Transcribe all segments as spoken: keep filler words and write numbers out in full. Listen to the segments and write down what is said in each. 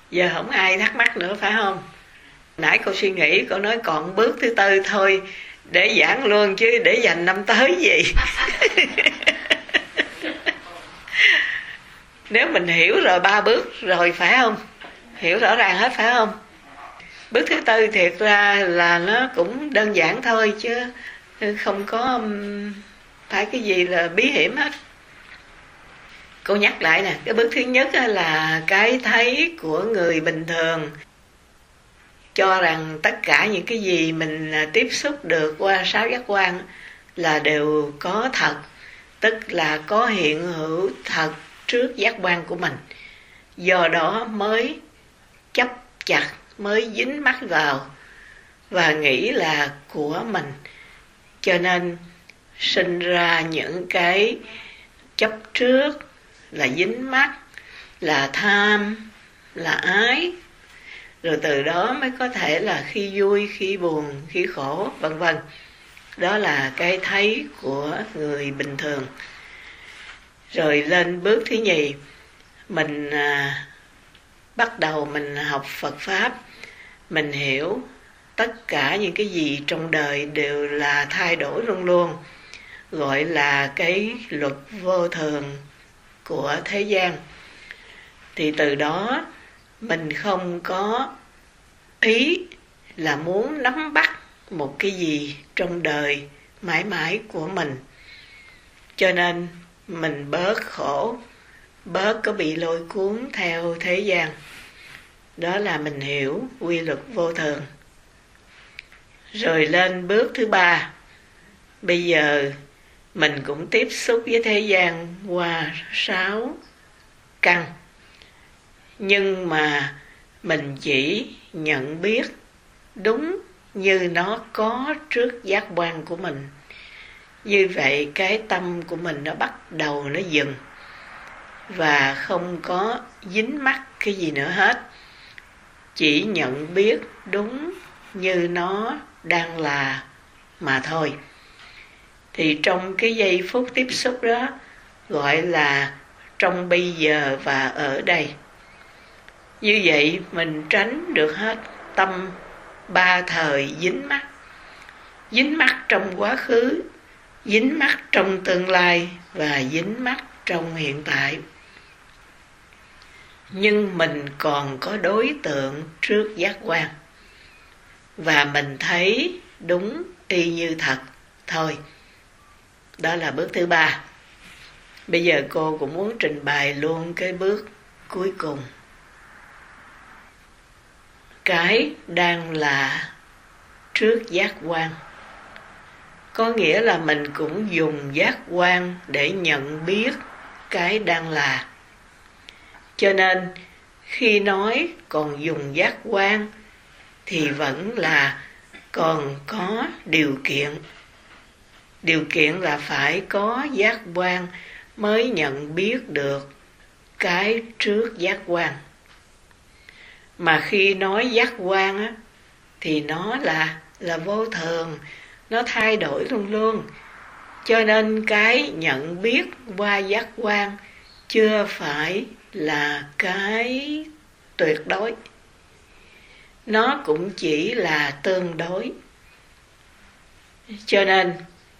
Giờ không ai thắc mắc nữa phải không? Nãy cô suy nghĩ, cô nói còn bước thứ tư thôi, để giảng luôn chứ để dành năm tới gì. Nếu mình hiểu rồi ba bước rồi phải không? Hiểu rõ ràng hết phải không? Bước thứ tư thiệt ra là nó cũng đơn giản thôi chứ không có phải cái gì là bí hiểm hết. Cô nhắc lại nè, cái bước thứ nhất là cái thấy của người bình thường, cho rằng tất cả những cái gì mình tiếp xúc được qua sáu giác quan là đều có thật, tức là có hiện hữu thật trước giác quan của mình, do đó mới chấp chặt, mới dính mắc vào và nghĩ là của mình, cho nên sinh ra những cái chấp trước, là dính mắc, là tham, là ái, rồi từ đó mới có thể là khi vui, khi buồn, khi khổ, vân vân. Đó là cái thấy của người bình thường. Rồi lên bước thứ nhì, mình à, bắt đầu mình học Phật Pháp, mình hiểu tất cả những cái gì trong đời đều là thay đổi luôn luôn, gọi là cái luật vô thường của thế gian. Thì từ đó mình không có ý là muốn nắm bắt một cái gì trong đời mãi mãi của mình, cho nên mình bớt khổ, bớt có bị lôi cuốn theo thế gian. Đó là mình hiểu quy luật vô thường. Rồi lên bước thứ ba, bây giờ mình cũng tiếp xúc với thế gian qua sáu căn, nhưng mà mình chỉ nhận biết đúng như nó có trước giác quan của mình. Như vậy cái tâm của mình nó bắt đầu nó dừng và không có dính mắc cái gì nữa hết, chỉ nhận biết đúng như nó đang là mà thôi. Thì trong cái giây phút tiếp xúc đó gọi là trong bây giờ và ở đây. Như vậy mình tránh được hết tâm ba thời dính mắc. Dính mắc trong quá khứ, dính mắc trong tương lai và dính mắc trong hiện tại. Nhưng mình còn có đối tượng trước giác quan, và mình thấy đúng y như thật thôi. Đó là bước thứ ba. Bây giờ cô cũng muốn trình bày luôn cái bước cuối cùng. Cái đang là trước giác quan, có nghĩa là mình cũng dùng giác quan để nhận biết cái đang là. Cho nên khi nói còn dùng giác quan thì vẫn là còn có điều kiện. Điều kiện là phải có giác quan mới nhận biết được cái trước giác quan. Mà khi nói giác quan á, thì nó là là vô thường, nó thay đổi luôn luôn. Cho nên cái nhận biết qua giác quan chưa phải là cái tuyệt đối, nó cũng chỉ là tương đối. Cho nên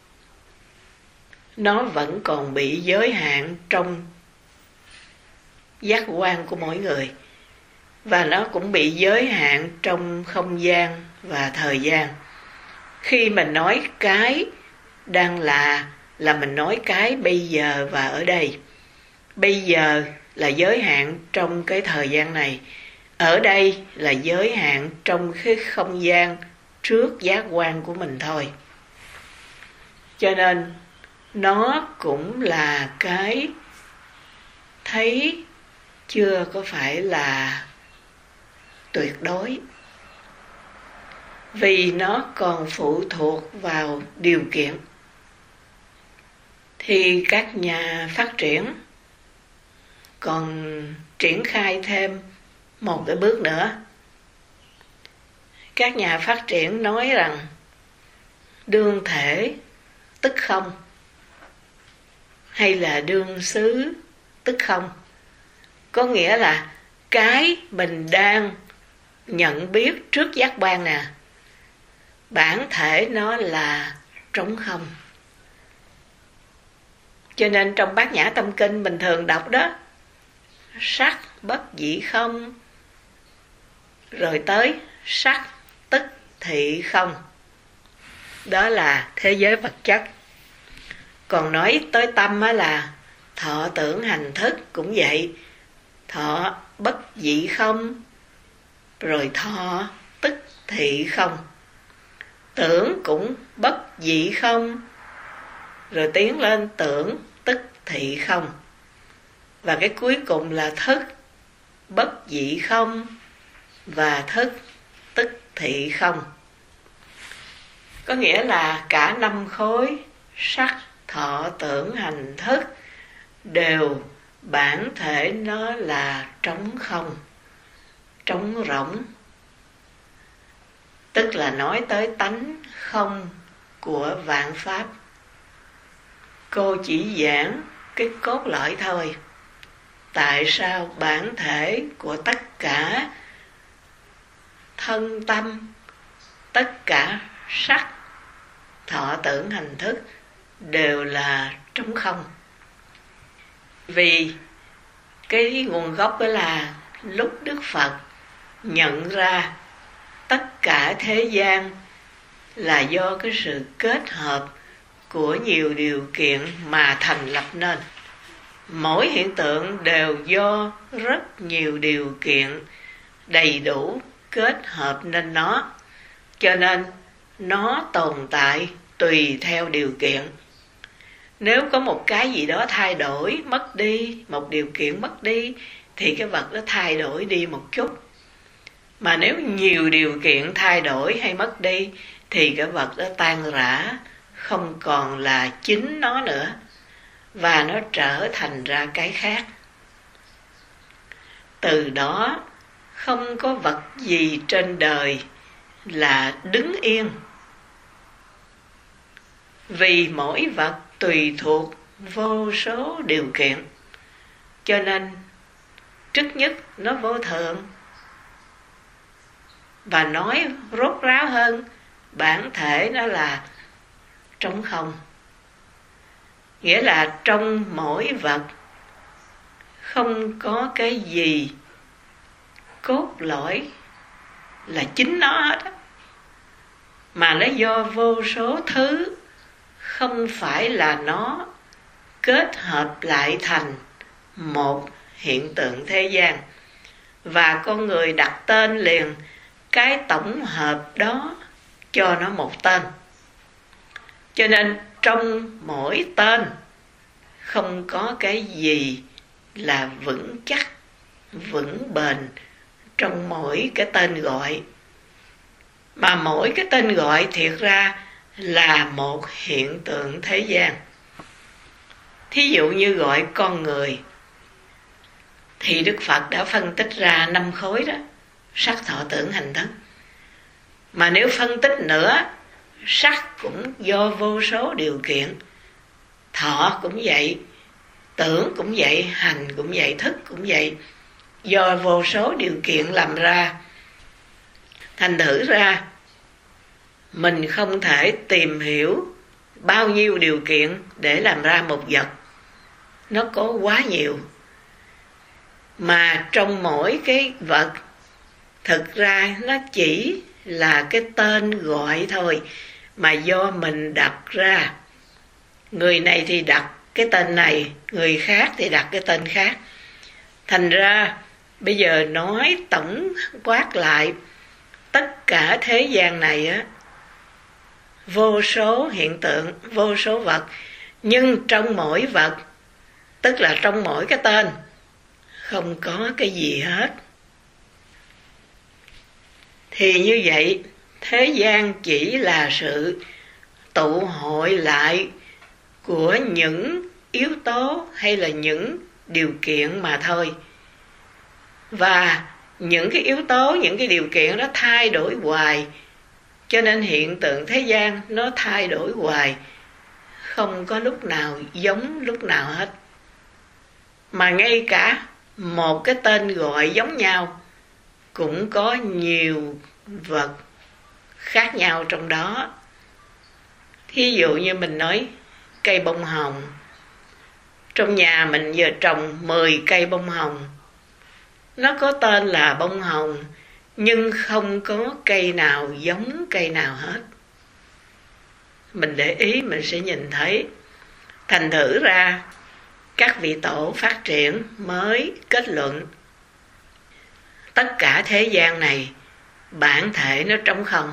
nó vẫn còn bị giới hạn trong giác quan của mỗi người, và nó cũng bị giới hạn trong không gian và thời gian. Khi mình nói cái đang là là mình nói cái bây giờ và ở đây. Bây giờ là giới hạn trong cái thời gian này, ở đây là giới hạn trong cái không gian trước giác quan của mình thôi. Cho nên nó cũng là cái thấy chưa có phải là tuyệt đối, vì nó còn phụ thuộc vào điều kiện. Thì các nhà phát triển còn triển khai thêm một cái bước nữa. Các nhà phát triển nói rằng đương thể tức không, hay là đương xứ tức không. Có nghĩa là cái mình đang nhận biết trước giác quan nè, bản thể nó là trống không. Cho nên trong Bát Nhã Tâm Kinh mình thường đọc đó, sắc bất dị không, rồi tới sắc tức thị không. Đó là thế giới vật chất. Còn nói tới tâm á là thọ tưởng hành thức cũng vậy. Thọ bất dị không, rồi thọ tức thị không. Tưởng cũng bất dị không, rồi tiến lên tưởng tức thị không. Và cái cuối cùng là thức bất dị không và thức tức thị không. Có nghĩa là cả năm khối sắc, thọ, tưởng, hành, thức đều bản thể nó là trống không, trống rỗng. Tức là nói tới tánh không của vạn pháp. Cô chỉ giảng cái cốt lõi thôi. Tại sao bản thể của tất cả thân tâm, tất cả sắc, thọ tưởng hành thức đều là trống không? Vì cái nguồn gốc đó là lúc Đức Phật nhận ra tất cả thế gian là do cái sự kết hợp của nhiều điều kiện mà thành lập nên. Mỗi hiện tượng đều do rất nhiều điều kiện đầy đủ kết hợp nên nó. Cho nên nó tồn tại tùy theo điều kiện. Nếu có một cái gì đó thay đổi, mất đi, một điều kiện mất đi, thì cái vật đó thay đổi đi một chút. Mà nếu nhiều điều kiện thay đổi hay mất đi, thì cái vật đó tan rã, không còn là chính nó nữa, và nó trở thành ra cái khác. Từ đó, không có vật gì trên đời là đứng yên. Vì mỗi vật tùy thuộc vô số điều kiện. Cho nên, trước nhất nó vô thượng. Và nói rốt ráo hơn, bản thể nó là trống không. Nghĩa là trong mỗi vật không có cái gì cốt lõi là chính nó hết á, mà nó do vô số thứ không phải là nó kết hợp lại thành một hiện tượng thế gian. Và con người đặt tên liền cái tổng hợp đó cho nó một tên. Cho nên trong mỗi tên không có cái gì là vững chắc, vững bền trong mỗi cái tên gọi. Mà mỗi cái tên gọi thiệt ra là một hiện tượng thế gian. Thí dụ như gọi con người, thì Đức Phật đã phân tích ra năm khối đó, sắc, thọ, tưởng, hành, thức. Mà nếu phân tích nữa, sắc cũng do vô số điều kiện, thọ cũng vậy, tưởng cũng vậy, hành cũng vậy, thức cũng vậy, do vô số điều kiện làm ra. Thành thử ra mình không thể tìm hiểu bao nhiêu điều kiện để làm ra một vật. Nó có quá nhiều. Mà trong mỗi cái vật, thực ra nó chỉ là cái tên gọi thôi, mà do mình đặt ra. Người này thì đặt cái tên này, người khác thì đặt cái tên khác. Thành ra bây giờ nói tổng quát lại, tất cả thế gian này á, vô số hiện tượng, vô số vật, nhưng trong mỗi vật, tức là trong mỗi cái tên, không có cái gì hết. Thì như vậy, thế gian chỉ là sự tụ hội lại của những yếu tố hay là những điều kiện mà thôi. Và những cái yếu tố, những cái điều kiện đó thay đổi hoài. Cho nên hiện tượng thế gian nó thay đổi hoài, không có lúc nào giống lúc nào hết. Mà ngay cả một cái tên gọi giống nhau cũng có nhiều vật khác nhau trong đó. Thí dụ như mình nói cây bông hồng, trong nhà mình giờ trồng mười cây bông hồng, nó có tên là bông hồng nhưng không có cây nào giống cây nào hết. Mình để ý mình sẽ nhìn thấy. Thành thử ra các vị tổ phát triển mới kết luận tất cả thế gian này bản thể nó trống không.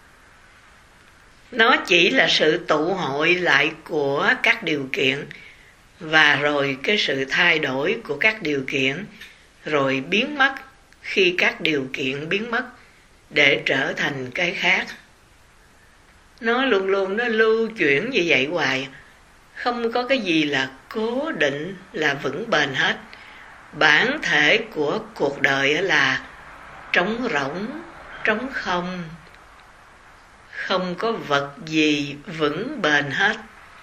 Nó chỉ là sự tụ hội lại của các điều kiện, và rồi cái sự thay đổi của các điều kiện, rồi biến mất khi các điều kiện biến mất để trở thành cái khác. Nó luôn luôn nó lưu chuyển như vậy hoài. Không có cái gì là cố định, là vững bền hết. Bản thể của cuộc đời là trống rỗng, trống không. Không có vật gì vững bền hết.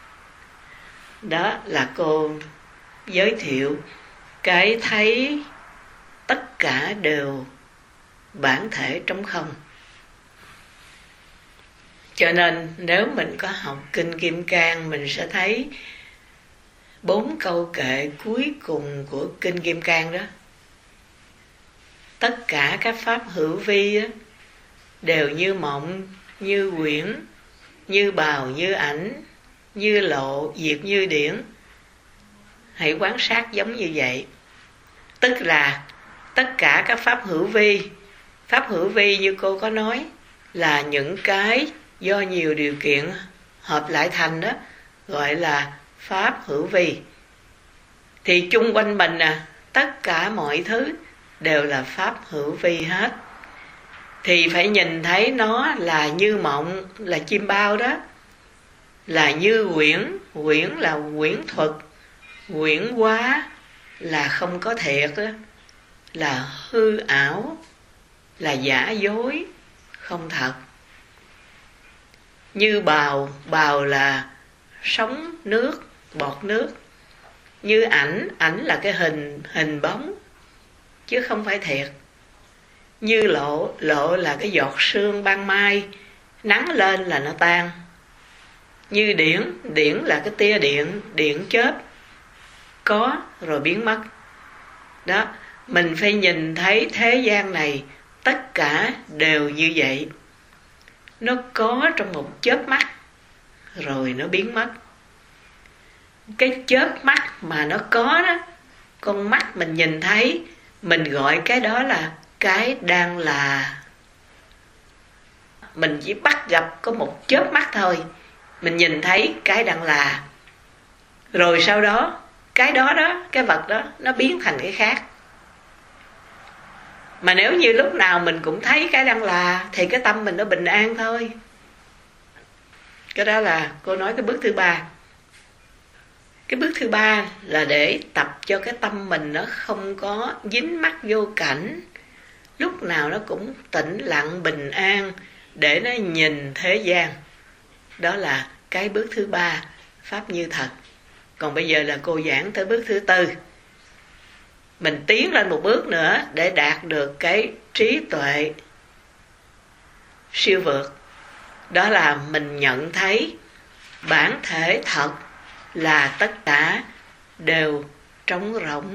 Đó là cô giới thiệu cái thấy tất cả đều bản thể trống không. Cho nên nếu mình có học Kinh Kim Cang, mình sẽ thấy bốn câu kệ cuối cùng của Kinh Kim Cang đó. Tất cả các pháp hữu vi đó, đều như mộng, như quyển, như bào, như ảnh, như lộ, diệt như điển. Hãy quan sát giống như vậy. Tức là tất cả các pháp hữu vi, pháp hữu vi như cô có nói là những cái do nhiều điều kiện hợp lại thành đó, gọi là pháp hữu vi. Thì chung quanh mình à, tất cả mọi thứ đều là pháp hữu vi hết. Thì phải nhìn thấy nó là như mộng, là chim bao đó, là như quyển, quyển là quyển thuật, quyển hóa là không có thiệt đó, là hư ảo, là giả dối, không thật. Như bào, bào là sóng nước, bọt nước. Như ảnh, ảnh là cái hình, hình bóng, chứ không phải thiệt. Như lộ, lộ là cái giọt sương ban mai, nắng lên là nó tan. Như điển, điển là cái tia điện, điện chớp, có rồi biến mất. Đó, mình phải nhìn thấy thế gian này tất cả đều như vậy. Nó có trong một chớp mắt, rồi nó biến mất. Cái chớp mắt mà nó có đó, con mắt mình nhìn thấy, mình gọi cái đó là cái đang là. Mình chỉ bắt gặp có một chớp mắt thôi, mình nhìn thấy cái đang là. Rồi sau đó, cái đó đó, cái vật đó, nó biến thành cái khác. Mà nếu như lúc nào mình cũng thấy cái đang là, thì cái tâm mình nó bình an thôi. Cái đó là cô nói cái bước thứ ba. Cái bước thứ ba là để tập cho cái tâm mình nó không có dính mắc vô cảnh, lúc nào nó cũng tĩnh lặng bình an để nó nhìn thế gian. Đó là cái bước thứ ba, pháp như thật. Còn bây giờ là cô giảng tới bước thứ tư. Mình tiến lên một bước nữa để đạt được cái trí tuệ siêu vượt. Đó là mình nhận thấy bản thể thật là tất cả đều trống rỗng.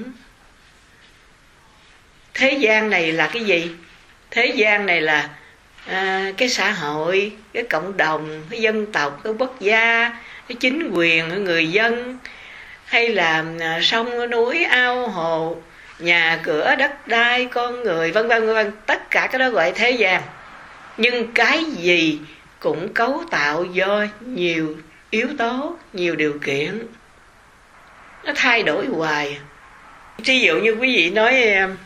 Thế gian này là cái gì? Thế gian này là à, cái xã hội, cái cộng đồng, cái dân tộc, cái quốc gia, cái chính quyền, cái người dân, hay là à, sông, núi, ao, hồ, nhà cửa, đất đai, con người, vân vân vân vân. Tất cả cái đó gọi thế gian. Nhưng cái gì cũng cấu tạo do nhiều yếu tố, nhiều điều kiện. Nó thay đổi hoài. Ví dụ như quý vị nói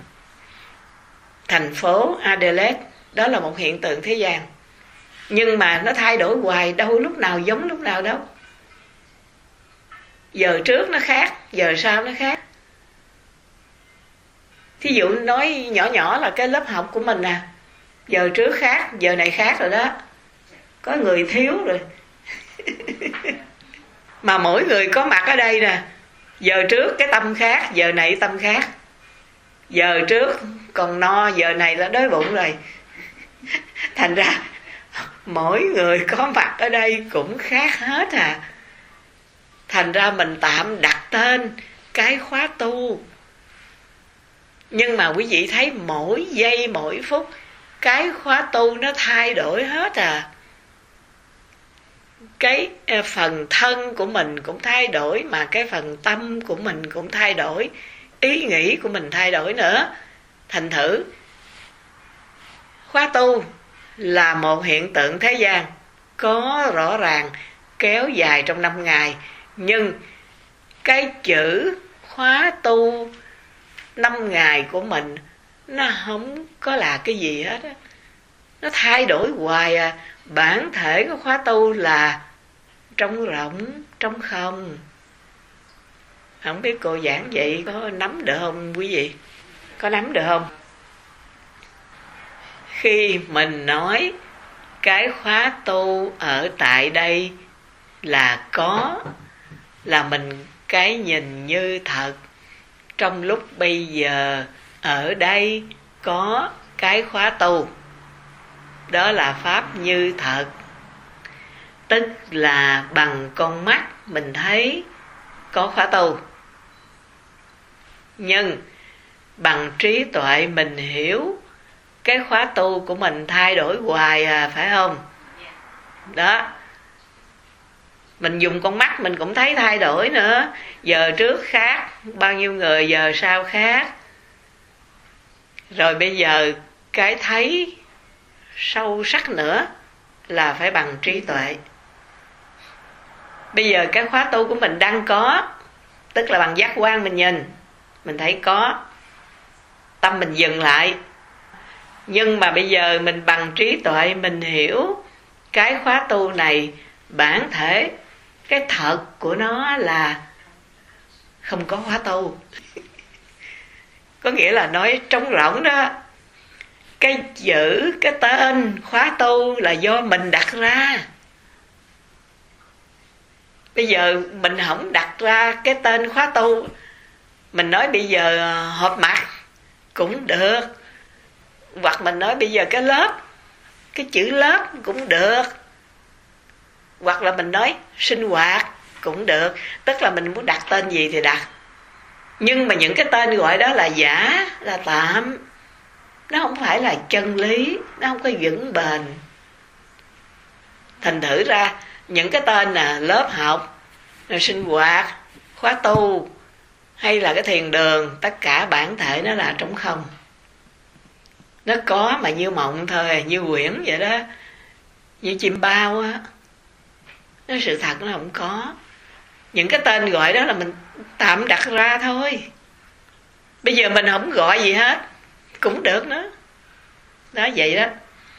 thành phố Adelaide, đó là một hiện tượng thế gian. Nhưng mà nó thay đổi hoài, đâu lúc nào giống lúc nào đâu. Giờ trước nó khác, giờ sau nó khác. Thí dụ nói nhỏ nhỏ là cái lớp học của mình nè, giờ trước khác, giờ này khác rồi đó. Có người thiếu rồi. Mà mỗi người có mặt ở đây nè, giờ trước cái tâm khác, giờ này tâm khác. Giờ trước còn no, giờ này đã đói bụng rồi. Thành ra mỗi người có mặt ở đây cũng khác hết à. Thành ra mình tạm đặt tên cái khóa tu. Nhưng mà quý vị thấy mỗi giây mỗi phút cái khóa tu nó thay đổi hết à. Cái phần thân của mình cũng thay đổi, mà cái phần tâm của mình cũng thay đổi, ý nghĩ của mình thay đổi nữa. Thành thử khóa tu là một hiện tượng thế gian, có rõ ràng, kéo dài trong năm ngày. Nhưng cái chữ khóa tu năm ngày của mình nó không có là cái gì hết á. Nó thay đổi hoài à. Bản thể của khóa tu là trống rỗng, trống không. Không biết cô giảng vậy có nắm được không quý vị? Có nắm được không? Khi mình nói cái khóa tu ở tại đây là có, là mình cái nhìn như thật. Trong lúc bây giờ ở đây có cái khóa tu, đó là pháp như thật. Tức là bằng con mắt mình thấy có khóa tu, nhưng bằng trí tuệ mình hiểu cái khóa tu của mình thay đổi hoài à, phải không? Đó. Mình dùng con mắt mình cũng thấy thay đổi nữa. Giờ trước khác, bao nhiêu người giờ sau khác. Rồi bây giờ cái thấy sâu sắc nữa là phải bằng trí tuệ. Bây giờ cái khóa tu của mình đang có, tức là bằng giác quan mình nhìn, mình thấy có, tâm mình dừng lại. Nhưng mà bây giờ mình bằng trí tuệ mình hiểu cái khóa tu này bản thể, cái thật của nó là không có khóa tu. Có nghĩa là nói trống rỗng đó. Cái chữ, cái tên khóa tu là do mình đặt ra. Bây giờ mình không đặt ra cái tên khóa tu, mình nói bây giờ họp mặt cũng được, hoặc mình nói bây giờ cái lớp, cái chữ lớp cũng được, hoặc là mình nói sinh hoạt cũng được. Tức là mình muốn đặt tên gì thì đặt. Nhưng mà những cái tên gọi đó là giả, là tạm. Nó không phải là chân lý, nó không có vững bền. Thành thử ra những cái tên là lớp học, là sinh hoạt, khóa tu, hay là cái thiền đường, tất cả bản thể nó là trống không. Nó có mà như mộng thôi, như quyển vậy đó, như chim bao á. Nó sự thật nó không có. Những cái tên gọi đó là mình tạm đặt ra thôi. Bây giờ mình không gọi gì hết cũng được nữa. Đó vậy đó.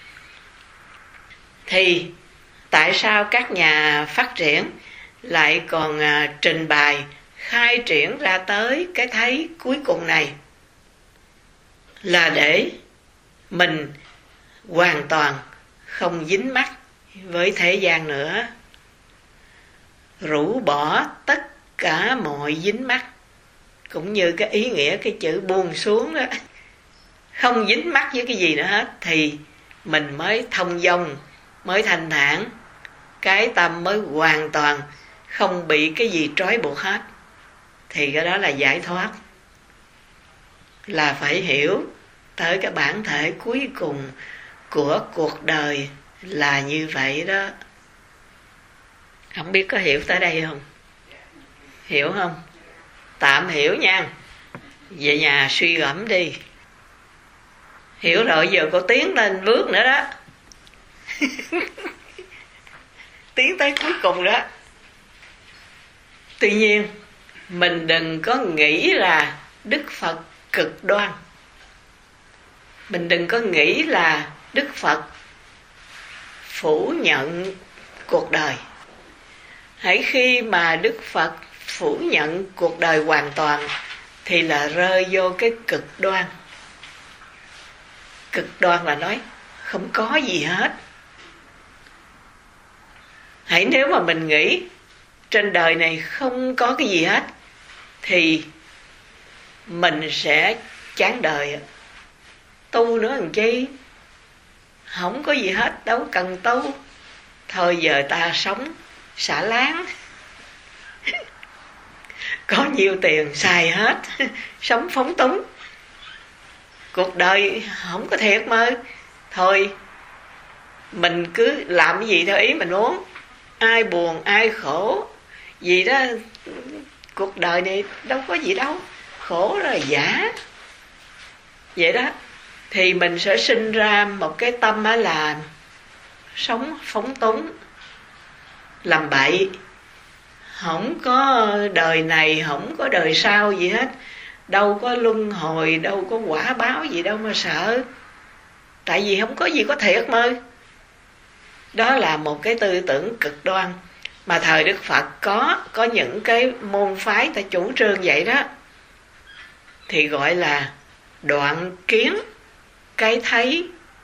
Thì tại sao các nhà phát triển lại còn à, trình bày khai triển ra tới cái thấy cuối cùng này? Là để mình hoàn toàn không dính mắc với thế gian nữa, rũ bỏ tất cả mọi dính mắc, cũng như cái ý nghĩa cái chữ buông xuống đó, không dính mắc với cái gì nữa hết, thì mình mới thông dong, mới thanh thản, cái tâm mới hoàn toàn không bị cái gì trói buộc hết. Thì cái đó là giải thoát. Là phải hiểu tới cái bản thể cuối cùng của cuộc đời là như vậy đó. Không biết có hiểu tới đây không? Hiểu không? Tạm hiểu nha. Về nhà suy gẫm đi. Hiểu rồi giờ cô tiến lên bước nữa đó. Tiến tới cuối cùng đó. Tuy nhiên mình đừng có nghĩ là Đức Phật cực đoan. Mình đừng có nghĩ là Đức Phật phủ nhận cuộc đời. Hãy khi mà Đức Phật phủ nhận cuộc đời hoàn toàn thì là rơi vô cái cực đoan. Cực đoan là nói không có gì hết. Hãy nếu mà mình nghĩ trên đời này không có cái gì hết thì mình sẽ chán đời. Tu nữa làm chi, không có gì hết, đâu cần tu. Thôi giờ ta sống xả láng, có nhiều tiền xài hết, sống phóng túng. Cuộc đời không có thiệt mà. Thôi mình cứ làm cái gì theo ý mình muốn, ai buồn ai khổ gì đó. Cuộc đời này đâu có gì đâu, khổ là giả. Vậy đó thì mình sẽ sinh ra một cái tâm là sống phóng túng, làm bậy, không có đời này, không có đời sau gì hết, đâu có luân hồi, đâu có quả báo gì đâu mà sợ. Tại vì không có gì có thiệt mà. Đó là một cái tư tưởng cực đoan mà thời Đức Phật có có những cái môn phái ta chủ trương vậy đó, thì gọi là đoạn kiến cái thấy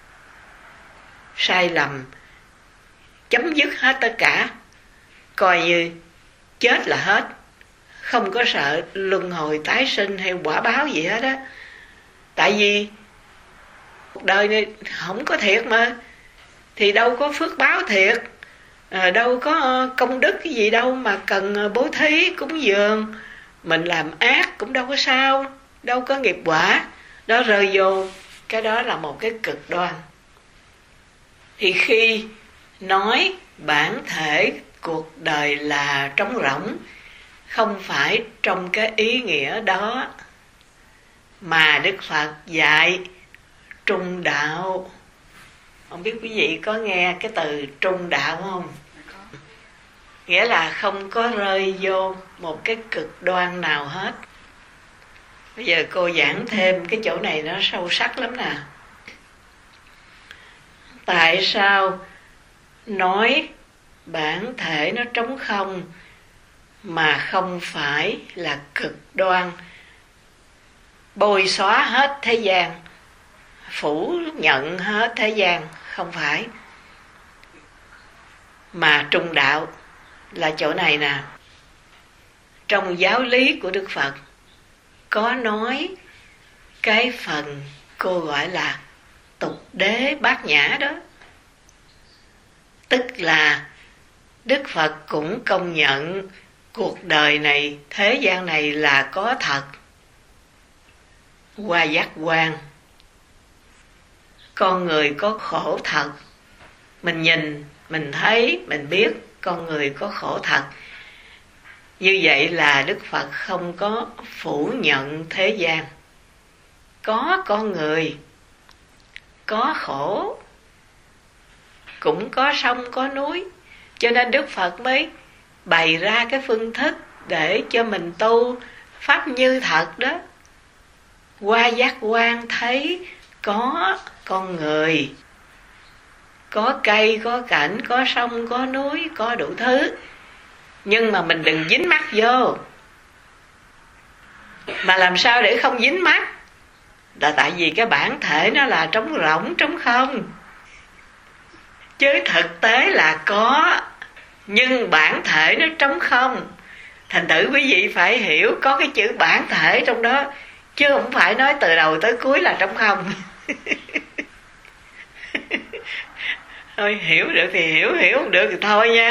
sai lầm, chấm dứt hết tất cả, coi như chết là hết, không có sợ luân hồi tái sinh hay quả báo gì hết á. Tại vì cuộc đời này không có thiệt mà, thì đâu có phước báo thiệt, à, đâu có công đức cái gì đâu mà cần bố thí cúng dường. Mình làm ác cũng đâu có sao, đâu có nghiệp quả. Đó, rơi vô cái đó là một cái cực đoan. Thì khi nói bản thể cuộc đời là trống rỗng, không phải trong cái ý nghĩa đó, mà Đức Phật dạy trung đạo. Không biết quý vị có nghe cái từ trung đạo không? Nghĩa là không có rơi vô một cái cực đoan nào hết. Bây giờ cô giảng thêm cái chỗ này nó sâu sắc lắm nè. Tại sao nói bản thể nó trống không mà không phải là cực đoan, bôi xóa hết thế gian, phủ nhận hết thế gian? Không phải. Mà trung đạo là chỗ này nè. Trong giáo lý của Đức Phật có nói cái phần cô gọi là tục đế bát nhã đó. Tức là Đức Phật cũng công nhận cuộc đời này, thế gian này là có thật, qua giác quan. Con người có khổ thật, mình nhìn, mình thấy, mình biết con người có khổ thật. Như vậy là Đức Phật không có phủ nhận thế gian. Có con người, có khổ, cũng có sông, có núi. Cho nên Đức Phật mới bày ra cái phương thức để cho mình tu pháp như thật đó. Qua giác quan thấy có con người, có cây, có cảnh, có sông, có núi, có đủ thứ. Nhưng mà mình đừng dính mắc vô. Mà làm sao để không dính mắc? Là tại vì cái bản thể nó là trống rỗng, trống không. Chứ thực tế là có, nhưng bản thể nó trống không. Thành thử quý vị phải hiểu có cái chữ bản thể trong đó, chứ không phải nói từ đầu tới cuối là trống không. Thôi hiểu được thì hiểu, hiểu không được thì thôi nha.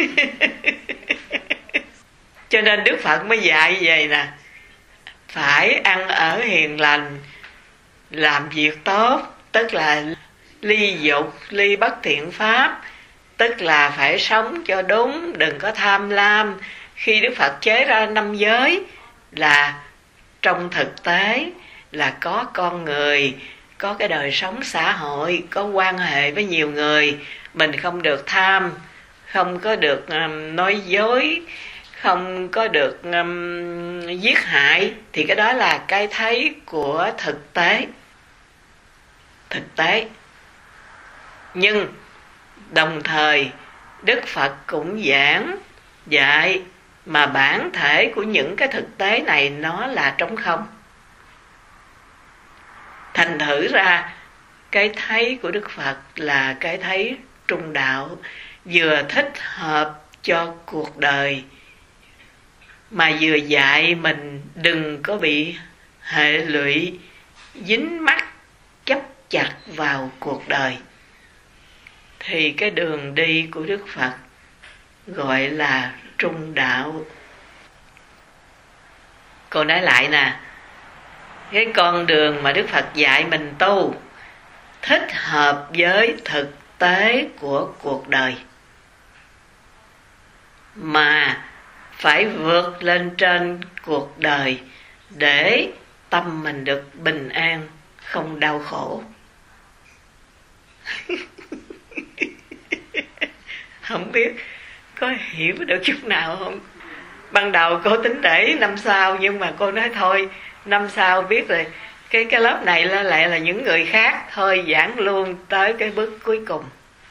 Cho nên Đức Phật mới dạy như vậy nè: phải ăn ở hiền lành, làm việc tốt, tức là ly dục, ly bất thiện pháp, tức là phải sống cho đúng, đừng có tham lam. Khi Đức Phật chế ra năm giới là trong thực tế là có con người, có cái đời sống xã hội, có quan hệ với nhiều người. Mình không được tham, không có được um, nói dối, không có được um, giết hại. Thì cái đó là cái thấy của thực tế. Thực tế. Nhưng đồng thời Đức Phật cũng giảng dạy mà bản thể của những cái thực tế này nó là trống không. Thành thử ra cái thấy của Đức Phật là cái thấy trung đạo, vừa thích hợp cho cuộc đời, mà vừa dạy mình đừng có bị hệ lụy dính mắc chấp chặt vào cuộc đời, thì cái đường đi của Đức Phật gọi là trung đạo. Cô nói lại nè, cái con đường mà Đức Phật dạy mình tu thích hợp với thực tế của cuộc đời, mà phải vượt lên trên cuộc đời để tâm mình được bình an, không đau khổ. Không biết có hiểu được chút nào không? Ban đầu cô tính để năm sau, nhưng mà cô nói thôi, năm sau biết rồi, cái cái lớp này là lại là những người khác, thôi giảng luôn tới cái bước cuối cùng.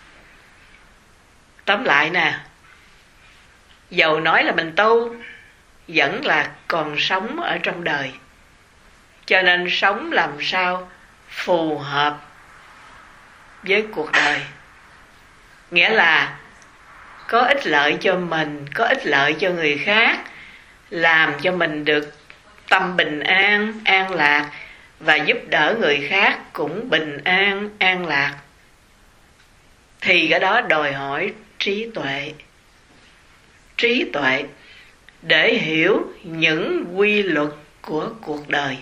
Tóm lại nè, dầu nói là mình tu, vẫn là còn sống ở trong đời. Cho nên sống làm sao phù hợp với cuộc đời. Nghĩa là có ích lợi cho mình, có ích lợi cho người khác, làm cho mình được tâm bình an, an lạc, và giúp đỡ người khác cũng bình an, an lạc. Thì cái đó đòi hỏi trí tuệ. Trí tuệ để hiểu những quy luật của cuộc đời.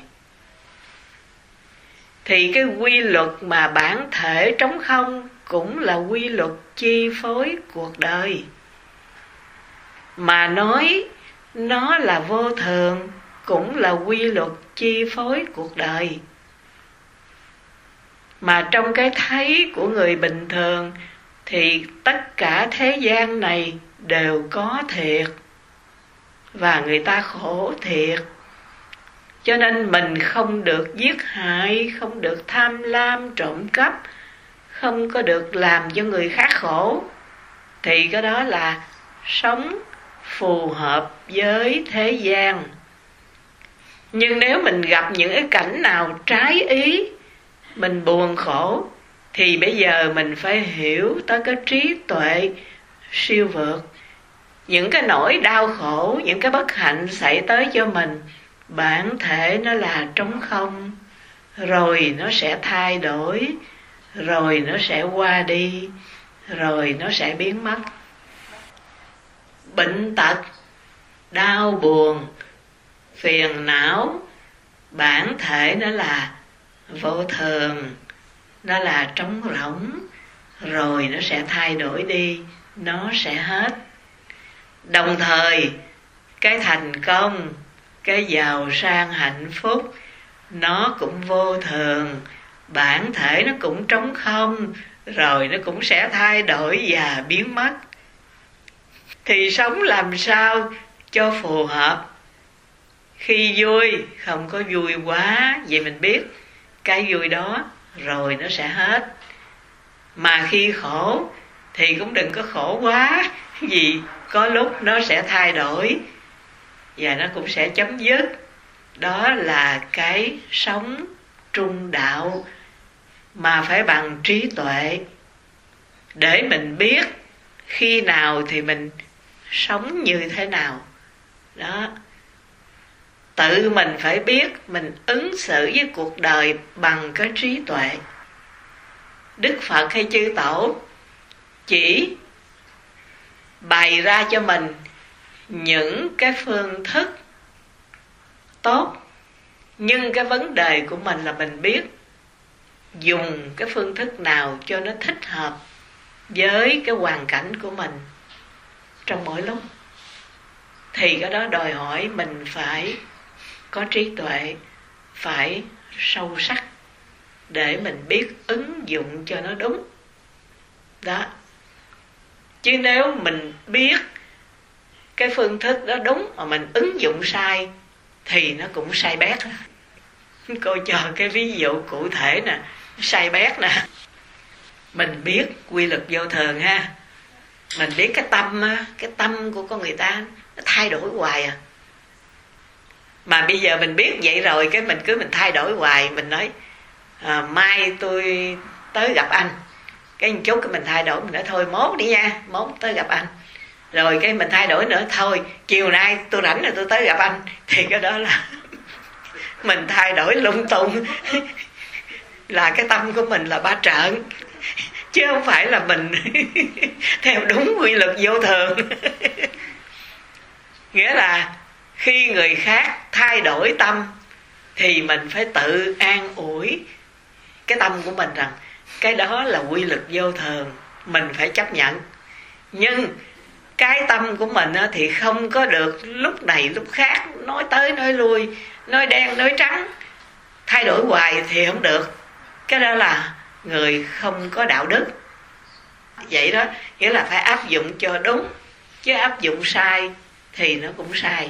Thì cái quy luật mà bản thể trống không cũng là quy luật chi phối cuộc đời. Mà nói nó là vô thường cũng là quy luật chi phối cuộc đời. Mà trong cái thấy của người bình thường thì tất cả thế gian này đều có thiệt, và người ta khổ thiệt. Cho nên mình không được giết hại, không được tham lam trộm cắp, không có được làm cho người khác khổ. Thì cái đó là sống phù hợp với thế gian. Nhưng nếu mình gặp những cái cảnh nào trái ý, mình buồn khổ, thì bây giờ mình phải hiểu tới cái trí tuệ siêu vượt. Những cái nỗi đau khổ, những cái bất hạnh xảy tới cho mình, bản thể nó là trống không, rồi nó sẽ thay đổi, rồi nó sẽ qua đi, rồi nó sẽ biến mất. Bệnh tật, đau buồn, phiền não, bản thể nó là vô thường, nó là trống rỗng, rồi nó sẽ thay đổi đi, nó sẽ hết. Đồng thời cái thành công, cái giàu sang hạnh phúc, nó cũng vô thường, bản thể nó cũng trống không, rồi nó cũng sẽ thay đổi và biến mất. Thì sống làm sao cho phù hợp. Khi vui không có vui quá, vậy mình biết cái vui đó rồi nó sẽ hết. Mà khi khổ thì cũng đừng có khổ quá, vì có lúc nó sẽ thay đổi và nó cũng sẽ chấm dứt. Đó là cái sống trung đạo, mà phải bằng trí tuệ, để mình biết khi nào thì mình sống như thế nào. Đó, tự mình phải biết mình ứng xử với cuộc đời bằng cái trí tuệ. Đức Phật hay chư tổ chỉ bày ra cho mình những cái phương thức tốt, nhưng cái vấn đề của mình là mình biết dùng cái phương thức nào cho nó thích hợp với cái hoàn cảnh của mình trong mỗi lúc. Thì cái đó đòi hỏi mình phải có trí tuệ, phải sâu sắc, để mình biết ứng dụng cho nó đúng. Đó. Chứ nếu mình biết cái phương thức đó đúng mà mình ứng dụng sai thì nó cũng sai bét. Cô cho cái ví dụ cụ thể nè, sai bét nè. Mình biết quy luật vô thường ha, mình biết cái tâm cái tâm của con người ta nó thay đổi hoài à. Mà bây giờ mình biết vậy rồi, cái mình cứ mình thay đổi hoài. Mình nói à, mai tôi tới gặp anh, cái một chút cái mình thay đổi, mình nói thôi mốt đi nha, mốt tới gặp anh. Rồi cái mình thay đổi nữa, thôi chiều nay tôi rảnh rồi tôi tới gặp anh. Thì cái đó là mình thay đổi lung tung là cái tâm của mình là ba trợn, chứ không phải là mình theo đúng quy luật vô thường. Nghĩa là khi người khác thay đổi tâm thì mình phải tự an ủi cái tâm của mình rằng cái đó là quy luật vô thường, mình phải chấp nhận. Nhưng cái tâm của mình thì không có được lúc này lúc khác, nói tới nói lui, nói đen nói trắng, thay đổi hoài thì không được. Cái đó là người không có đạo đức. Vậy đó, nghĩa là phải áp dụng cho đúng, chứ áp dụng sai thì nó cũng sai.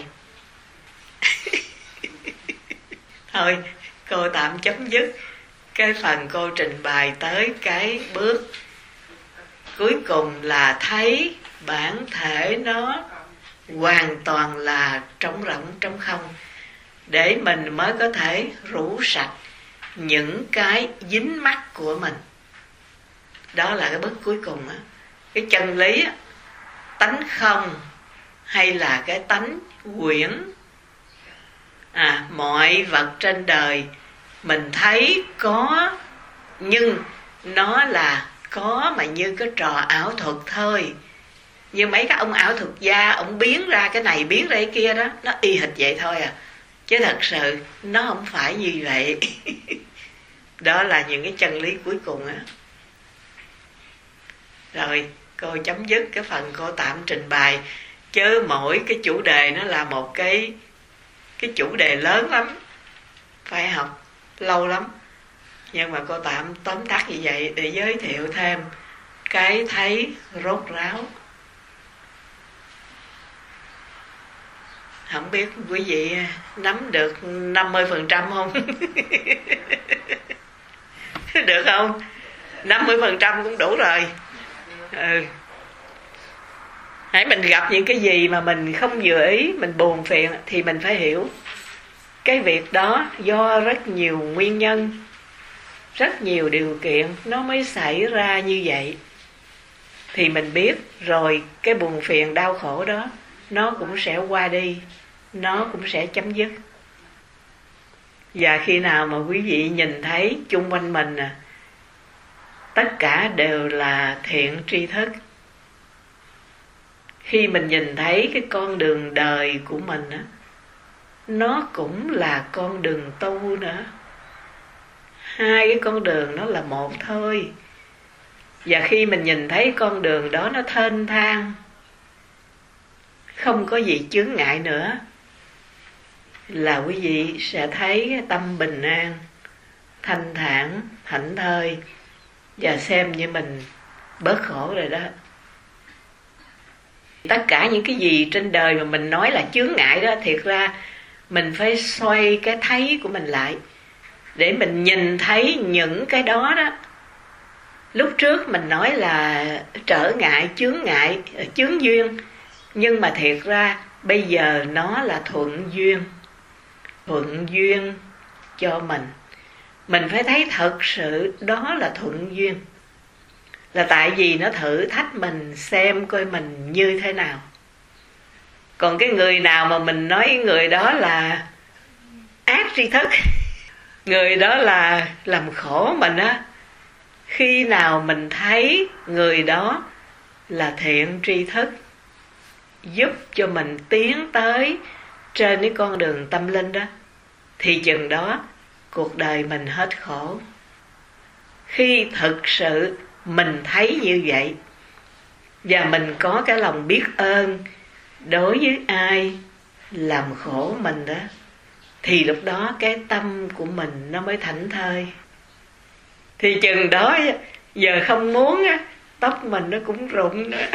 Thôi cô tạm chấm dứt cái phần cô trình bày tới cái bước cuối cùng là thấy bản thể nó hoàn toàn là trống rỗng, trống không, để mình mới có thể rũ sạch những cái dính mắc của mình. Đó là cái bước cuối cùng á. Cái chân lý á, tánh không hay là cái tánh quyển, à, mọi vật trên đời mình thấy có, nhưng nó là có mà như cái trò ảo thuật thôi. Như mấy cái ông ảo thuật gia, ông biến ra cái này biến ra cái kia đó, nó y hệt vậy thôi à, chứ thật sự nó không phải như vậy. Đó là những cái chân lý cuối cùng á. Rồi cô chấm dứt cái phần cô tạm trình bày, chứ mỗi cái chủ đề nó là một cái cái chủ đề lớn lắm, phải học lâu lắm. Nhưng mà cô tạm tóm tắt như vậy để giới thiệu thêm cái thấy rốt ráo. Không biết quý vị nắm được năm mươi phần trăm không? Được không? năm mươi phần trăm cũng đủ rồi. Ừ. Hãy mình gặp những cái gì mà mình không vừa ý, mình buồn phiền, thì mình phải hiểu cái việc đó do rất nhiều nguyên nhân, rất nhiều điều kiện nó mới xảy ra như vậy. Thì mình biết rồi cái buồn phiền đau khổ đó nó cũng sẽ qua đi, nó cũng sẽ chấm dứt. Và khi nào mà quý vị nhìn thấy chung quanh mình à, tất cả đều là thiện tri thức, khi mình nhìn thấy cái con đường đời của mình á, nó cũng là con đường tu nữa. Hai cái con đường nó là một thôi. Và khi mình nhìn thấy con đường đó nó thênh thang, không có gì chướng ngại nữa, là quý vị sẽ thấy tâm bình an, thanh thản, thảnh thơi, và xem như mình bớt khổ rồi đó. Tất cả những cái gì trên đời mà mình nói là chướng ngại đó, thiệt ra mình phải xoay cái thấy của mình lại, để mình nhìn thấy những cái đó đó. Lúc trước mình nói là trở ngại, chướng ngại, chướng duyên, nhưng mà thiệt ra bây giờ nó là thuận duyên. Thuận duyên cho mình. Mình phải thấy thật sự đó là thuận duyên. Là tại vì nó thử thách mình xem coi mình như thế nào. Còn cái người nào mà mình nói người đó là ác tri thức, người đó là làm khổ mình á, khi nào mình thấy người đó là thiện tri thức, giúp cho mình tiến tới trên cái con đường tâm linh đó, thì chừng đó cuộc đời mình hết khổ. Khi thực sự mình thấy như vậy, và mình có cái lòng biết ơn đối với ai làm khổ mình đó, thì lúc đó cái tâm của mình nó mới thảnh thơi. Thì chừng đó giờ không muốn á, tóc mình nó cũng rụng nữa.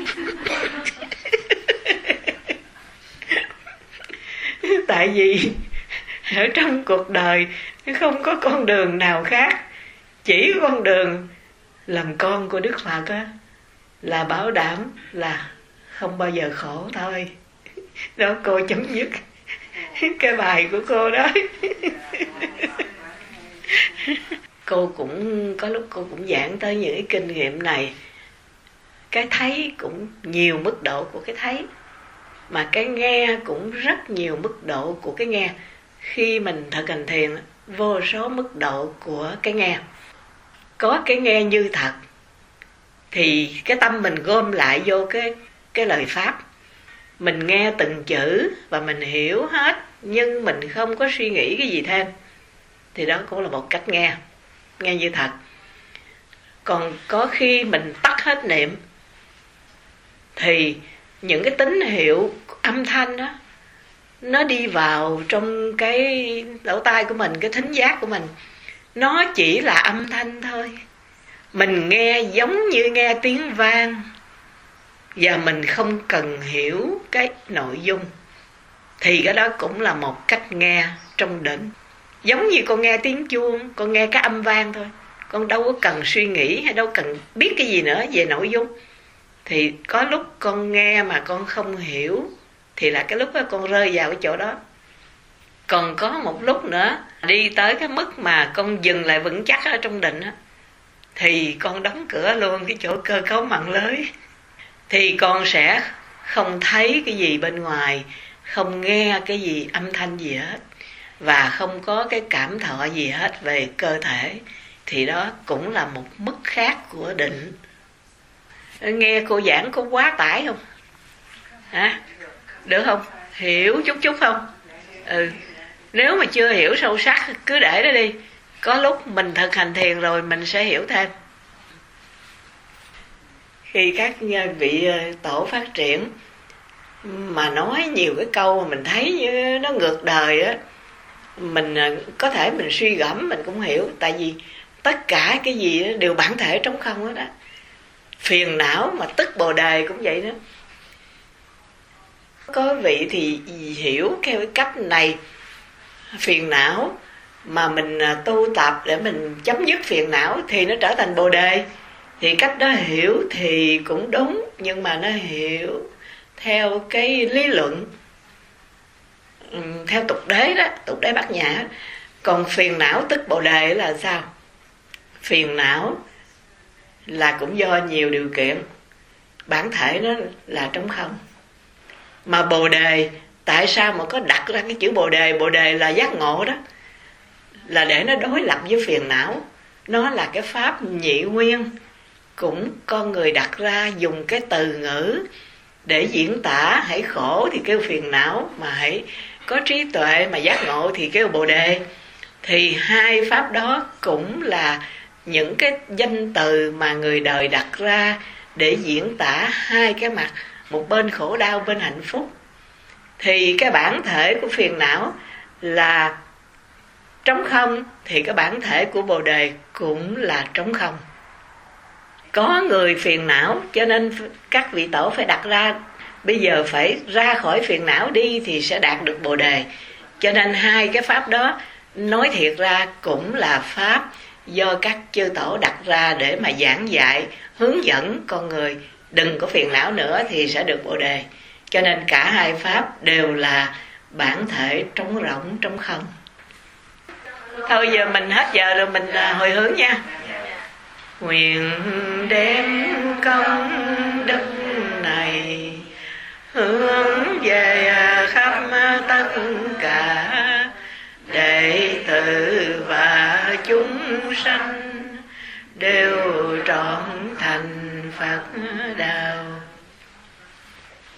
Tại vì ở trong cuộc đời không có con đường nào khác, chỉ có con đường làm con của Đức Phật á, là bảo đảm là không bao giờ khổ thôi. Đó, cô chấm dứt cái bài của cô đó. Cô cũng có lúc cô cũng giảng tới những cái kinh nghiệm này. Cái thấy cũng nhiều mức độ của cái thấy, mà cái nghe cũng rất nhiều mức độ của cái nghe. khi mình thực hành thiền, vô số mức độ của cái nghe. Có cái nghe như thật, thì cái tâm mình gom lại vô cái, cái lời Pháp. Mình nghe từng chữ và mình hiểu hết, nhưng mình không có suy nghĩ cái gì thêm. Thì đó cũng là một cách nghe, nghe như thật. Còn có khi mình tắt hết niệm, thì những cái tín hiệu âm thanh đó, nó đi vào trong cái lỗ tai của mình, cái thính giác của mình. Nó chỉ là âm thanh thôi. Mình nghe giống như nghe tiếng vang, và mình không cần hiểu cái nội dung. Thì cái đó cũng là một cách nghe trong định. Giống như con nghe tiếng chuông, con nghe cái âm vang thôi. Con đâu có cần suy nghĩ hay đâu cần biết cái gì nữa về nội dung. Thì có lúc con nghe mà con không hiểu, thì là cái lúc đó con rơi vào cái chỗ đó. Còn có một lúc nữa, đi tới cái mức mà con dừng lại vững chắc ở trong định á, thì con đóng cửa luôn cái chỗ cơ cấu mạng lưới. Thì con sẽ không thấy cái gì bên ngoài, không nghe cái gì âm thanh gì hết, và không có cái cảm thọ gì hết về cơ thể. Thì đó cũng là một mức khác của định. Nghe cô giảng có quá tải không? Hả? Được không? Hiểu chút chút không? Ừ. Nếu mà chưa hiểu sâu sắc, cứ để đó đi. Có lúc mình thực hành thiền rồi mình sẽ hiểu thêm. Khi các vị tổ phát triển mà nói nhiều cái câu mà mình thấy như nó ngược đời á, mình có thể mình suy gẫm mình cũng hiểu. Tại vì tất cả cái gì đều bản thể trống không hết đó. Phiền não mà tức bồ đề cũng vậy đó. Có vị thì hiểu theo cái cách này, phiền não mà mình tu tập để mình chấm dứt phiền não thì nó trở thành bồ đề. Thì cách đó hiểu thì cũng đúng, nhưng mà nó hiểu theo cái lý luận, theo tục đế đó, tục đế Bát Nhã. Còn phiền não tức bồ đề là sao? Phiền não là cũng do nhiều điều kiện, bản thể nó là trống không. Mà bồ đề, tại sao mà có đặt ra cái chữ bồ đề? Bồ đề là giác ngộ đó, là để nó đối lập với phiền não. Nó là cái pháp nhị nguyên, cũng con người đặt ra dùng cái từ ngữ để diễn tả. Hãy khổ thì kêu phiền não, mà hãy có trí tuệ mà giác ngộ thì kêu bồ đề. Thì hai pháp đó cũng là những cái danh từ mà người đời đặt ra để diễn tả hai cái mặt, một bên khổ đau, bên hạnh phúc. Thì cái bản thể của phiền não là trống không, thì cái bản thể của bồ đề cũng là trống không. Có người phiền não, cho nên các vị tổ phải đặt ra bây giờ phải ra khỏi phiền não đi thì sẽ đạt được bồ đề. Cho nên hai cái pháp đó nói thiệt ra cũng là pháp do các chư tổ đặt ra để mà giảng dạy, hướng dẫn con người đừng có phiền não nữa thì sẽ được bồ đề. Cho nên cả hai pháp đều là bản thể trống rỗng, trống không. Thôi giờ mình hết giờ rồi, mình hồi hướng nha. Nguyện đem công đức này hướng về khắp tất cả đệ tử và chúng sanh đều trọn thành Phật đạo.